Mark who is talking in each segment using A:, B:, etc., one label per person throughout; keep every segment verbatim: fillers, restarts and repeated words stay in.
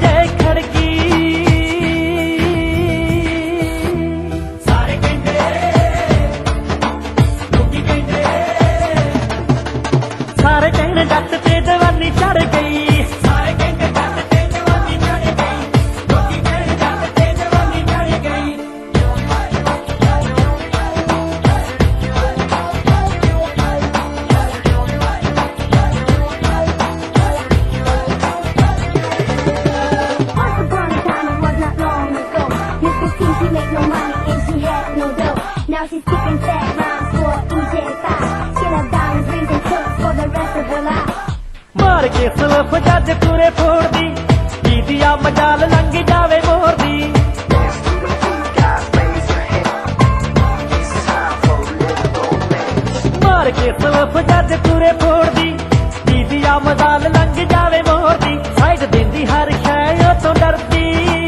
A: ਕੇ ਖੜਕੀ। ਸਾਰੇ ਕਹਿੰਦੇ ਲੋਕੀ ਕਹਿੰਦੇ ਸਾਰੇ ਕਹਿੰਦੇ ਜੱਟ ਤੇ ਜਵਾਨੀ ਚੜ ਗਈ। ਸਾਰੇ ਕਹਿੰਦੇ ਜੱਟ ਤੇ ਜਵਾਨੀ ਚੜ ਗਈ। ਲੋਕੀ ਕਹਿੰਦੇ ਜੱਟ ਤੇ ਜਵਾਨੀ ਚੜ ਗਈ।
B: Now she's kicking fat rhymes for E J five. She love diamonds, rings and hooks for the rest of her life.
A: ਮਾਰ ਕੇ ਸਲਫ ਜੱਜ ਪੂਰੇ ਫੋੜਦੀ ਦੀਦੀ ਆ ਮਜਾਲ ਲੰਘ ਜਾਵੇ ਮੋਰਦੀ। ਮਾਰ ਕੇ ਸਲਫ ਜੱਜ ਪੂਰੇ ਫੋੜਦੀ ਦੀਦੀ ਆ ਮਜਾਲ ਲੰਘ ਜਾਵੇ ਮੋਰਦੀ। ਸਾਈਡ ਦਿੰਦੀ ਹਰ ਸ਼ੈ ਉਹ ਤੋਂ ਡਰਦੀ।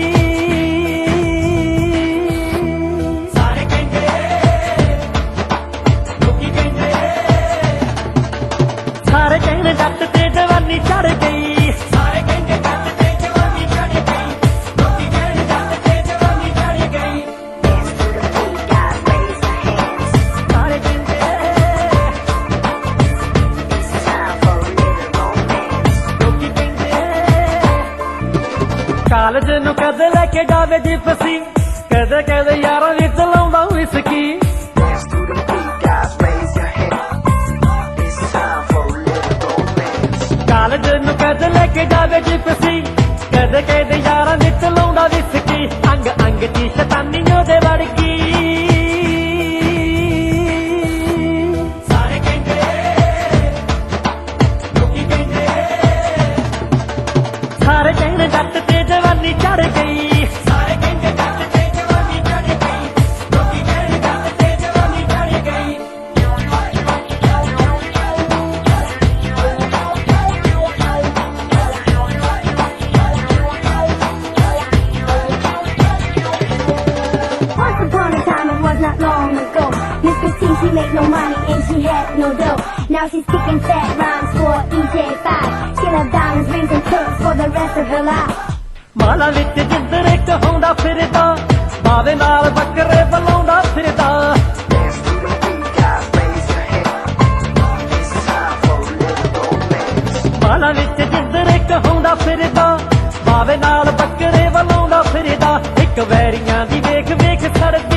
A: ਸਾਰੇ ਕਹਿੰਦੇ ਜੱਟ ਤੇ ਜਵਾਨੀ ਚੜ ਗਈ। ਸਾਰੇ ਕਹਿੰਦੇ ਜੱਟ ਤੇ ਜਵਾਨੀ ਚੜ ਗਈ। ਲੋਕੀ ਕਹਿੰਦੇ ਜੱਟ ਤੇ ਜਵਾਨੀ ਚੜ ਗਈ। ਸਾਰੇ ਕਹਿੰਦੇ ਲੋਕੀ ਕਹਿੰਦੇ ਕਾਲਜ ਨੂੰ ਕਦੇ ਲੈ ਕੇ ਜਾਵੇ ਜਿਪਸੀ। ਕਦੇ ਕਦੇ ਯਾਰਾਂ ਵਿੱਚ ਲਾਉਂਦਾ ਵਿਸਕੀ। ਕਾਲਜ ਨੂੰ ਕਦੇ ਲੈ ਕੇ ਜਾਵੇ ਜਿਪਸੀ। ਕਦੇ ਕਦੇ ਯਾਰਾਂ ਵਿੱਚ ਲਾਉਂਦਾ ਵਿਸਕੀ। ਅੰਗ ਅੰਗ ਦੀ ਸ਼ੈਤਾਨੀ ਉਹਦੇ ਵੜ ਗਈ। ਸਾਰੇ ਕਹਿੰਦੇ ਲੋਕੀ ਕਹਿੰਦੇ ਸਾਰੇ ਕਹਿੰਦੇ ਜੱਟ ਤੇ ਜਵਾਨੀ ਚੜ ਗਈ। ਸਾਰੇ ਕਹਿੰਦੇ ਜੱਟ ਤੇ ਜਵਾਨੀ ਚੜ ਗਈ। ਲੋਕੀ ਕਹਿੰਦੇ ਜੱਟ ਤੇ ਜਵਾਨੀ ਚੜ ਗਈ।
B: Not long ago, Miss Christine, she made no money and she had no dough. Now she's kicking fat rhymes for E J five. She love diamonds, rings and hooks for the rest of her life.
A: ਮਾਲਾ ਵਿੱਚ ਜਿੰਦਰ ਕਹਾਉਂਦਾ ਫਿਰਦਾ ਬਾਵੇ ਨਾਲ ਬੱਕਰੇ ਬਲਾਉਂਦਾ ਫਿਰਦਾ। ਮਾਲਾ ਵਿੱਚ ਜਿੰਦਰ ਕਹਾਉਂਦਾ ਫਿਰਦਾ ਬਾਵੇ ਨਾਲ ਬੱਕਰੇ ਬਲਾਉਂਦਾ ਫਿਰਦਾ। ਇੱਕ ਵੈਰੀਆਂ ਦੀ ਵੇਖ ਵੇਖ ਸੜਦੀ।